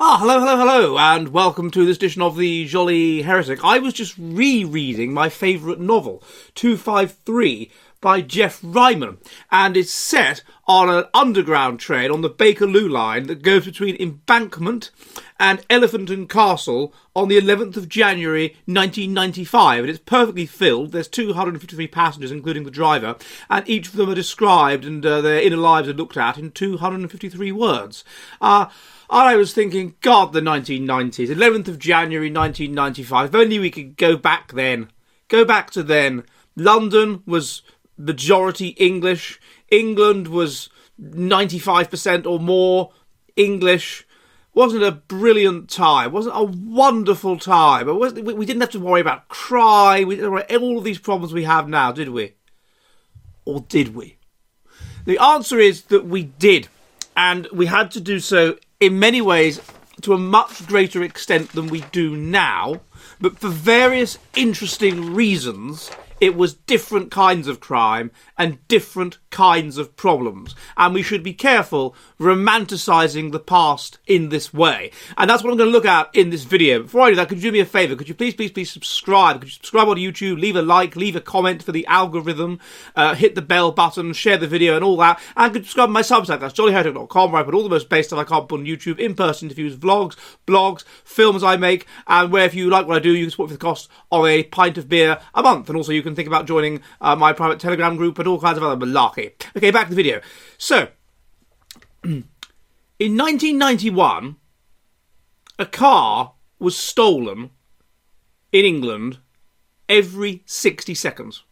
Hello, and welcome to this edition of the Jolly Heretic. I was just rereading my favourite novel, 253, by Geoff Ryman, and it's set on an underground train on the Bakerloo line that goes between Embankment and Elephant and Castle on the 11th of January 1995, and it's perfectly filled. There's 253 passengers, including the driver, and each of them are described and their inner lives are looked at in 253 words. I was thinking, God, the 1990s, 11th of January 1995, if only we could go back then. Go back to then. London was majority English. England was 95% or more English. Wasn't a brilliant time. Wasn't a wonderful time. We didn't have to worry about crime. We didn't worry about all of these problems we have now, did we? Or did we? The answer is that we did. And we had to do so in many ways to a much greater extent than we do now. But for various interesting reasons, it was different kinds of crime and different kinds of problems. And we should be careful romanticising the past in this way. And that's what I'm going to look at in this video. Before I do that, could you do me a favour? Could you please subscribe? Could you subscribe on YouTube, leave a like, leave a comment for the algorithm, hit the bell button, share the video and all that. And could you subscribe to my Substack, that's jollyheretic.com, where I put all the most base stuff I can't put on YouTube, in-person interviews, vlogs, blogs, films I make, and where if you like what I do, you can support me for the cost of a pint of beer a month. And also you can think about joining my private Telegram group and all kinds of other malarkey. Okay, back to the video. So, in 1991, a car was stolen in England every 60 seconds.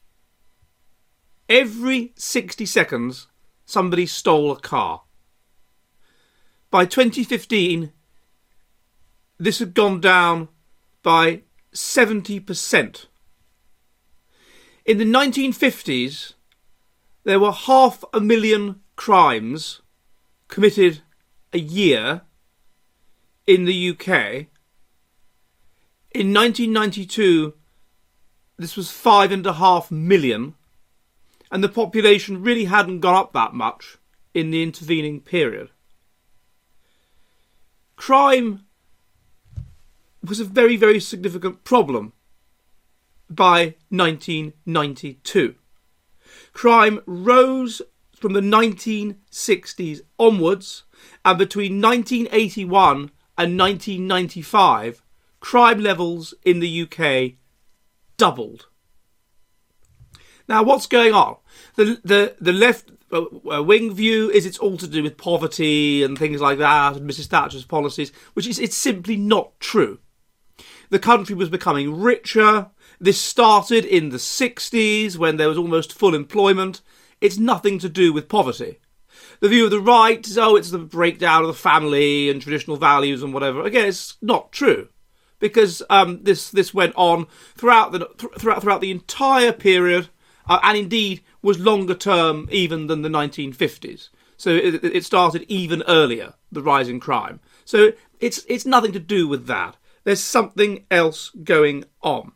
Every 60 seconds, somebody stole a car. By 2015, this had gone down by 70%. In the 1950s, there were 500,000 crimes committed a year in the UK. In 1992, this was 5.5 million, and the population really hadn't gone up that much in the intervening period. Crime was a very, very significant problem by 1992. Crime rose from the 1960s onwards, and between 1981 and 1995, crime levels in the UK doubled. Now, what's going on? The left wing view is it's all to do with poverty and things like that, and Mrs. Thatcher's policies, which is it's simply not true. The country was becoming richer. This started in the 60s when there was almost full employment. It's nothing to do with poverty. The view of the right is, it's the breakdown of the family and traditional values and whatever. Again, it's not true, because this went on throughout the entire period, and indeed was longer term even than the 1950s. So it started even earlier, the rise in crime. So it's nothing to do with that. There's something else going on.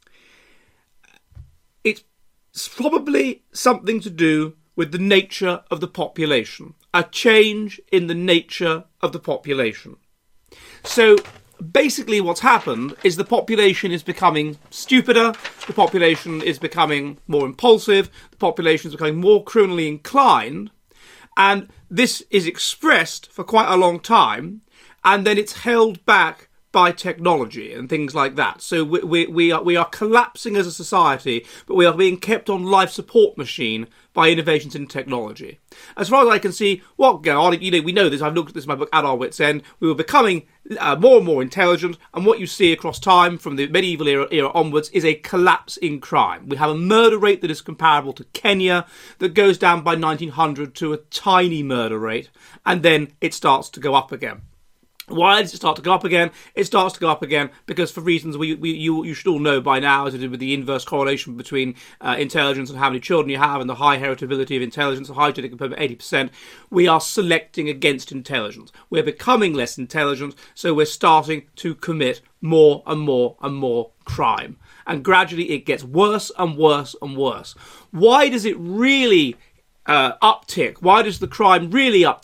It's probably something to do with the nature of the population. A change in the nature of the population. So basically what's happened is the population is becoming stupider, the population is becoming more impulsive, the population is becoming more criminally inclined, and this is expressed for quite a long time, and then it's held back by technology and things like that. So we are collapsing as a society, but we are being kept on life support machine by innovations in technology. As far as I can see, what going on, we know this, I've looked at this in my book At Our Wits' End, we were becoming more and more intelligent, and what you see across time from the medieval era onwards is a collapse in crime. We have a murder rate that is comparable to Kenya, that goes down by 1900 to a tiny murder rate, and then it starts to go up again. Why does it start to go up again? It starts to go up again because for reasons you should all know by now, as to do with the inverse correlation between intelligence and how many children you have and the high heritability of intelligence, the high genetic component, 80%, we are selecting against intelligence. We're becoming less intelligent, so we're starting to commit more and more and more crime. And gradually it gets worse and worse and worse. Why does it really uptick? Why does the crime really uptick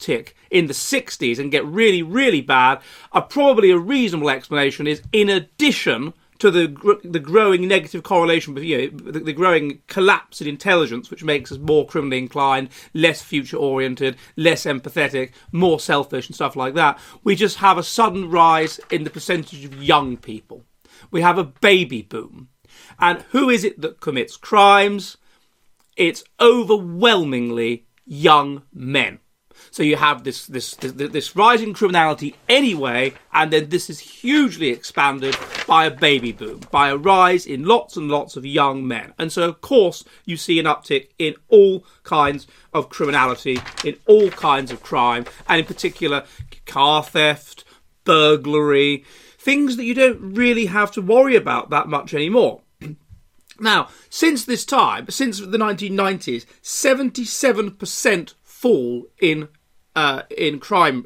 in the 60s and get really, really bad, probably a reasonable explanation is, in addition to the growing negative correlation, the growing collapse in intelligence, which makes us more criminally inclined, less future-oriented, less empathetic, more selfish and stuff like that, we just have a sudden rise in the percentage of young people. We have a baby boom. And who is it that commits crimes? It's overwhelmingly young men. So you have this rising criminality anyway, and then this is hugely expanded by a baby boom, by a rise in lots and lots of young men. And so, of course, you see an uptick in all kinds of criminality, in all kinds of crime, and in particular, car theft, burglary, things that you don't really have to worry about that much anymore. Now, since this time, since the 1990s, 77% fall in crime,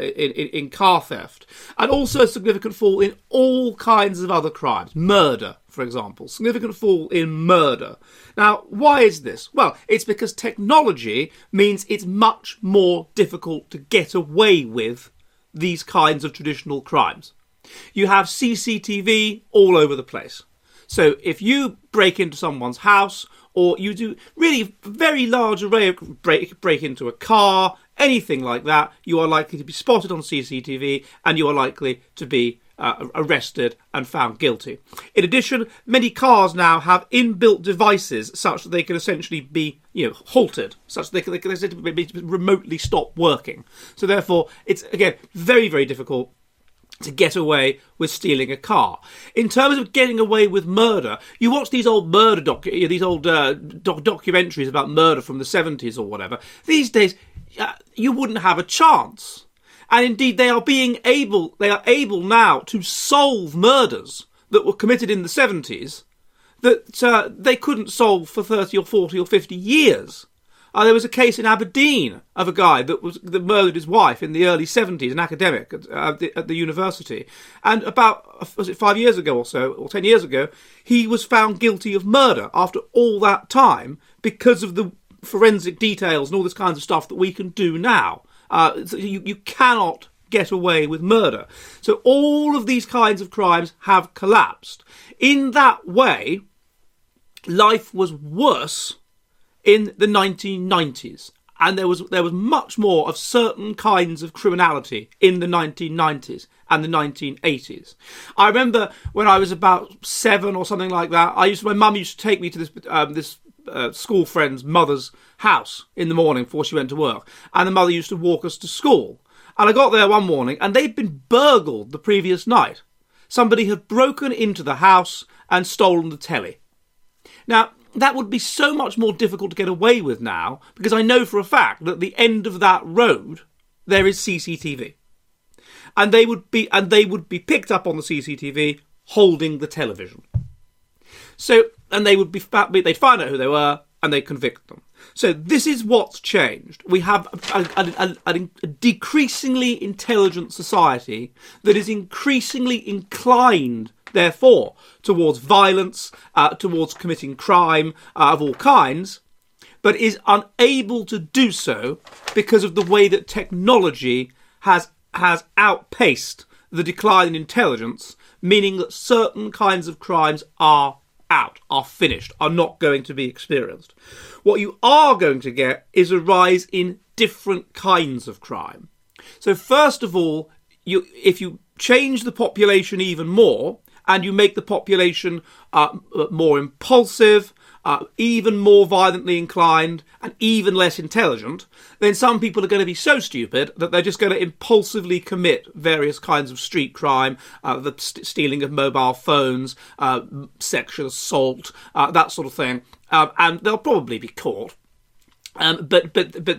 in car theft, and also a significant fall in all kinds of other crimes. Murder, for example, significant fall in murder. Now, why is this? Well, it's because technology means it's much more difficult to get away with these kinds of traditional crimes. You have CCTV all over the place. So if you break into someone's house, or you do really very large array of break into a car, anything like that, you are likely to be spotted on CCTV and you are likely to be arrested and found guilty. In addition, many cars now have inbuilt devices such that they can essentially be, halted, such that they can essentially be remotely stop working. So therefore, it's, again, very, very difficult to get away with stealing a car. In terms of getting away with murder, you watch these old murder documentaries about murder from the 70s or whatever. These days, you wouldn't have a chance. And indeed, they are able now to solve murders that were committed in the 70s that they couldn't solve for 30 or 40 or 50 years. There was a case in Aberdeen of a guy that murdered his wife in the early 70s, an academic at the university. And about, 5 years ago or so, or 10 years ago, he was found guilty of murder after all that time because of the forensic details and all this kinds of stuff that we can do now. So you cannot get away with murder. So all of these kinds of crimes have collapsed. In that way, life was worse in the 1990s, and there was much more of certain kinds of criminality in the 1990s and the 1980s. I remember when I was about 7 or something like that, my mum used to take me to this school friend's mother's house in the morning before she went to work, and the mother used to walk us to school. And I got there one morning, and they'd been burgled the previous night. Somebody had broken into the house and stolen the telly. Now, that would be so much more difficult to get away with now, because I know for a fact that at the end of that road there is CCTV, and they would be picked up on the CCTV holding the television. So, and they'd find out who they were and they'd convict them. So this is what's changed. We have a decreasingly intelligent society that is increasingly inclined, therefore, towards violence, towards committing crime of all kinds, but is unable to do so because of the way that technology has outpaced the decline in intelligence, meaning that certain kinds of crimes are finished, are not going to be experienced. What you are going to get is a rise in different kinds of crime. So first of all, if you change the population even more, and you make the population more impulsive, even more violently inclined, and even less intelligent, then some people are going to be so stupid that they're just going to impulsively commit various kinds of street crime, the stealing of mobile phones, sexual assault, that sort of thing, and they'll probably be caught. But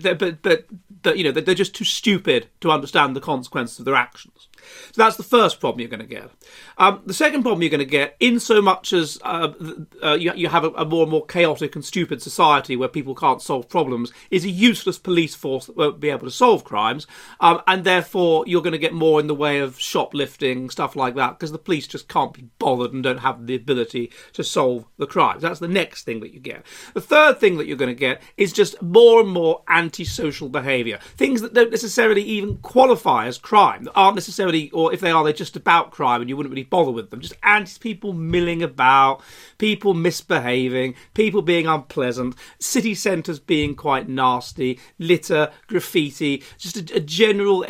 they're just too stupid to understand the consequences of their actions. So that's the first problem you're going to get. The second problem you're going to get, in so much as you have a more and more chaotic and stupid society where people can't solve problems, is a useless police force that won't be able to solve crimes, and therefore you're going to get more in the way of shoplifting, stuff like that, because the police just can't be bothered and don't have the ability to solve the crimes. That's the next thing that you get. The third thing that you're going to get is just more and more antisocial behaviour. Things that don't necessarily even qualify as crime, that aren't necessarily, or if they are, they're just about crime and you wouldn't really bother with them. Just people milling about, people misbehaving, people being unpleasant, city centres being quite nasty, litter, graffiti, just a general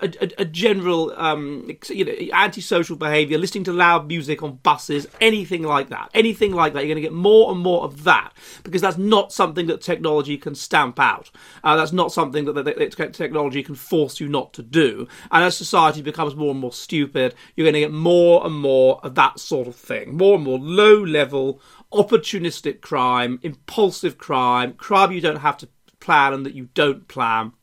antisocial behaviour, listening to loud music on buses, anything like that. Anything like that. You're going to get more and more of that, because that's not something that technology can stamp out. That's not something that technology can force you not to do. And as society becomes more and more stupid, you're going to get more and more of that sort of thing. More and more low-level, opportunistic crime, impulsive crime you don't have to plan and that you don't plan.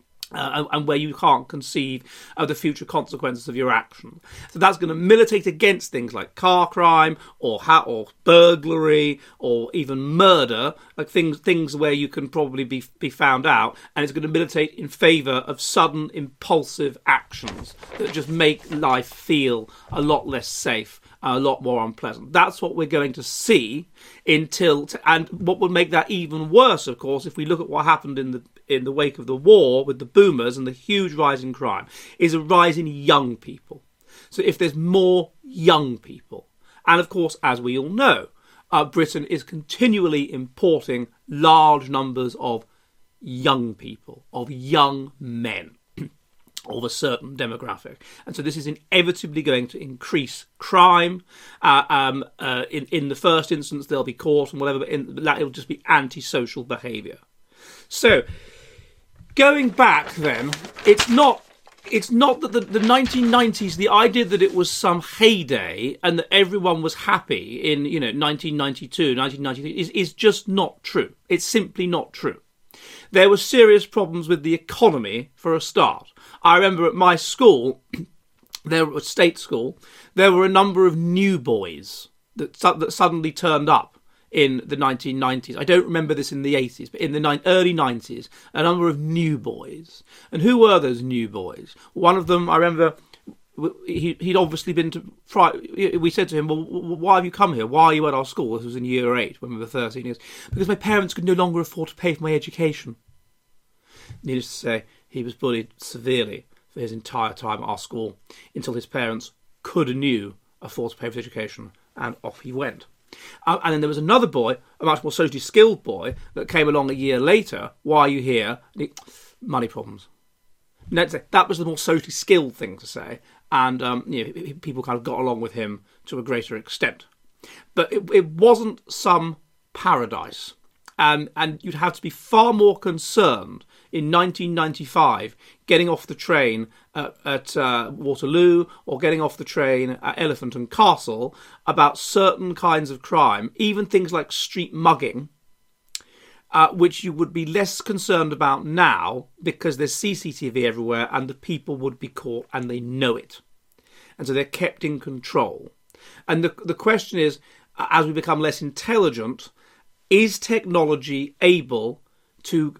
And where you can't conceive of the future consequences of your action. So that's going to militate against things like car crime or burglary or even murder, like things where you can probably be found out, and it's going to militate in favour of sudden impulsive actions that just make life feel a lot less safe, a lot more unpleasant. That's what we're going to see and what would make that even worse, of course, if we look at what happened in the wake of the war with the boomers and the huge rise in crime, is a rise in young people. So if there's more young people, and of course, as we all know, Britain is continually importing large numbers of young people, of young men, of a certain demographic. And so this is inevitably going to increase crime. In the first instance, they'll be caught and whatever, but it'll just be antisocial behaviour. So, going back then, it's not that the 1990s, the idea that it was some heyday and that everyone was happy in 1992, 1993 is just not true. It's simply not true. There were serious problems with the economy for a start. I remember at my school, a state school, there were a number of new boys that suddenly turned up in the 1990s. I don't remember this in the 80s, but in the early 90s, a number of new boys. And who were those new boys? One of them, I remember, he'd obviously been to... We said to him, well, why have you come here? Why are you at our school? This was in year 8, when we were 13 years. Because my parents could no longer afford to pay for my education. Needless to say, he was bullied severely for his entire time at our school until his parents could and knew afford to pay for his education, and off he went. And then there was another boy, a much more socially skilled boy, that came along a year later. Why are you here? Money problems. That was the more socially skilled thing to say, and people kind of got along with him to a greater extent. But it wasn't some paradise. And you'd have to be far more concerned in 1995 getting off the train at Waterloo or getting off the train at Elephant and Castle about certain kinds of crime, even things like street mugging, which you would be less concerned about now because there's CCTV everywhere and the people would be caught and they know it. And so they're kept in control. And the question is, as we become less intelligent, is technology able to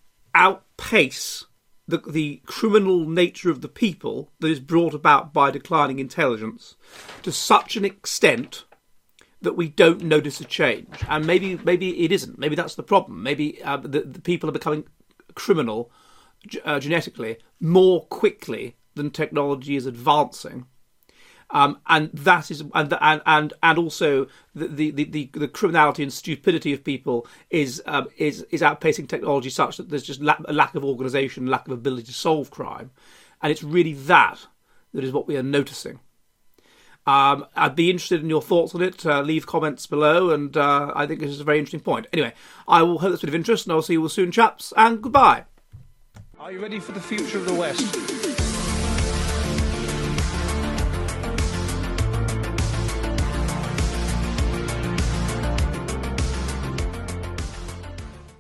outpace the criminal nature of the people that is brought about by declining intelligence to such an extent that we don't notice a change? And maybe it isn't. Maybe that's the problem. Maybe the people are becoming criminal genetically more quickly than technology is advancing. And that is, and also the criminality and stupidity of people is outpacing technology such that there's just a lack of organisation, lack of ability to solve crime, and it's really that is what we are noticing. I'd be interested in your thoughts on it. Leave comments below, and I think this is a very interesting point. Anyway, I will hope that's a bit of interest, and I'll see you all soon, chaps, and goodbye. Are you ready for the future of the West?